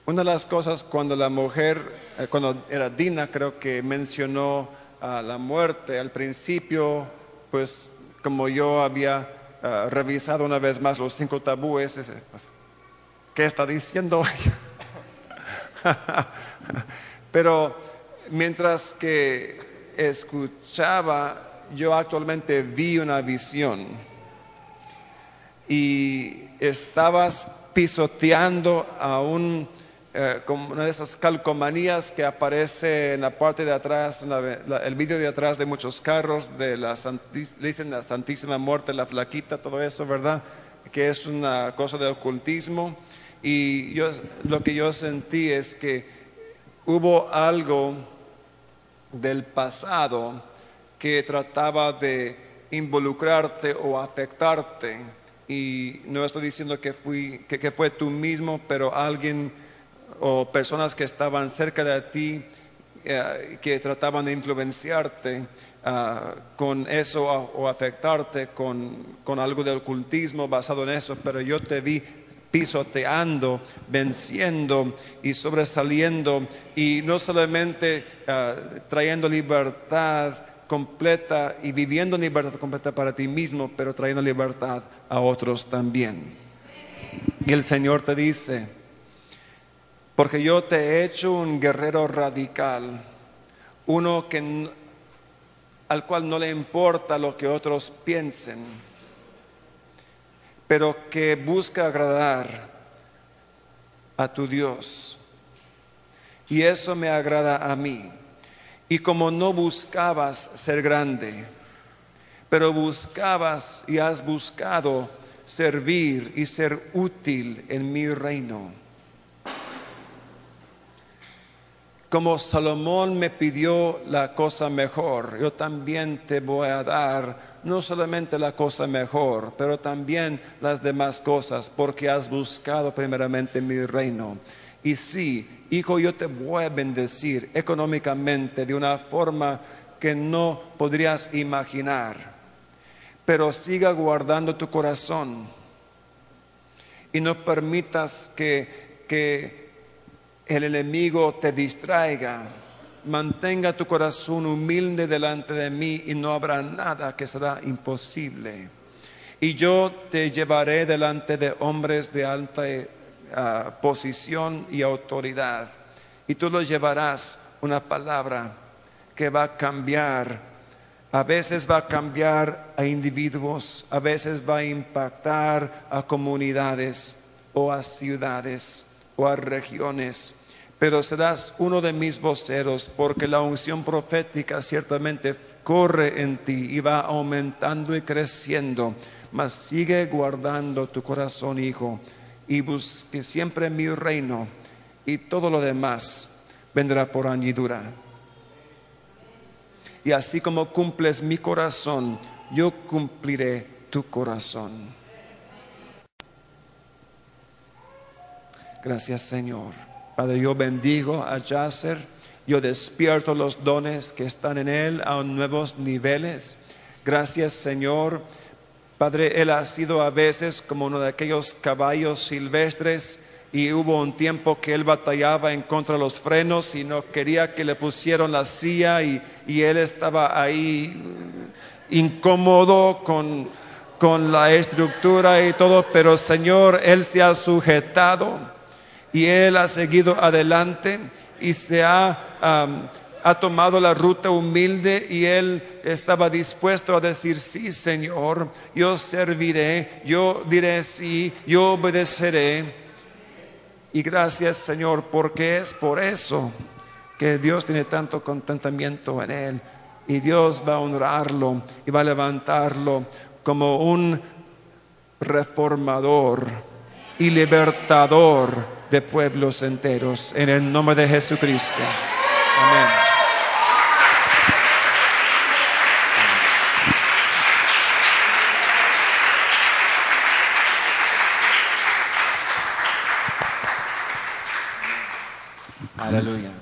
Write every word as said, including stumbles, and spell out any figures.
Una de las cosas cuando la mujer, eh, cuando era Dina, creo que mencionó a la muerte al principio, pues como yo había uh, revisado una vez más los cinco tabúes, ese, pues, ¿qué está diciendo? Pero mientras que escuchaba, yo actualmente vi una visión y estabas pisoteando a un Eh, como una de esas calcomanías que aparece en la parte de atrás, la, la, el vídeo de atrás de muchos carros, de la, le dicen la Santísima Muerte, la flaquita, todo eso, ¿verdad? Que es una cosa de ocultismo. Y yo, lo que yo sentí es que hubo algo del pasado que trataba de involucrarte o afectarte. Y no estoy diciendo que, fui, que, que fue tú mismo, pero alguien o personas que estaban cerca de ti eh, que trataban de influenciarte uh, con eso o, o afectarte con, con algo de ocultismo basado en eso, pero yo te vi pisoteando, venciendo y sobresaliendo y no solamente uh, trayendo libertad completa y viviendo libertad completa para ti mismo, pero trayendo libertad a otros también. Y el Señor te dice: porque yo te he hecho un guerrero radical, uno que, al cual no le importa lo que otros piensen, pero que busca agradar a tu Dios. Y eso me agrada a mí. Y como no buscabas ser grande, pero buscabas y has buscado servir y ser útil en mi reino. Como Salomón me pidió la cosa mejor, yo también te voy a dar no solamente la cosa mejor, pero también las demás cosas, porque has buscado primeramente mi reino. Y sí, hijo, yo te voy a bendecir económicamente de una forma que no podrías imaginar, pero siga guardando tu corazón y no permitas que, que el enemigo te distraiga. Mantenga tu corazón humilde delante de mí y no habrá nada que será imposible. Y yo te llevaré delante de hombres de alta uh, posición y autoridad. Y tú los llevarás una palabra que va a cambiar. A veces va a cambiar a individuos, a veces va a impactar a comunidades o a ciudades o a regiones, pero serás uno de mis voceros, porque la unción profética ciertamente corre en ti y va aumentando y creciendo. Mas sigue guardando tu corazón, hijo, y busque siempre mi reino, y todo lo demás vendrá por añadidura. Y así como cumples mi corazón, yo cumpliré tu corazón. Gracias, Señor. Padre, yo bendigo a Yasser, yo despierto los dones que están en él a nuevos niveles. Gracias, Señor. Padre, él ha sido a veces como uno de aquellos caballos silvestres, y hubo un tiempo que él batallaba en contra de los frenos y no quería que le pusieran la silla, y, y él estaba ahí incómodo con, con la estructura y todo, pero Señor, él se ha sujetado y él ha seguido adelante y se ha, um, ha tomado la ruta humilde, y él estaba dispuesto a decir: sí, Señor, yo serviré, yo diré sí, yo obedeceré. Y gracias, Señor, porque es por eso que Dios tiene tanto contentamiento en él, y Dios va a honrarlo y va a levantarlo como un reformador y libertador de pueblos enteros, en el nombre de Jesucristo. Amén. Aleluya.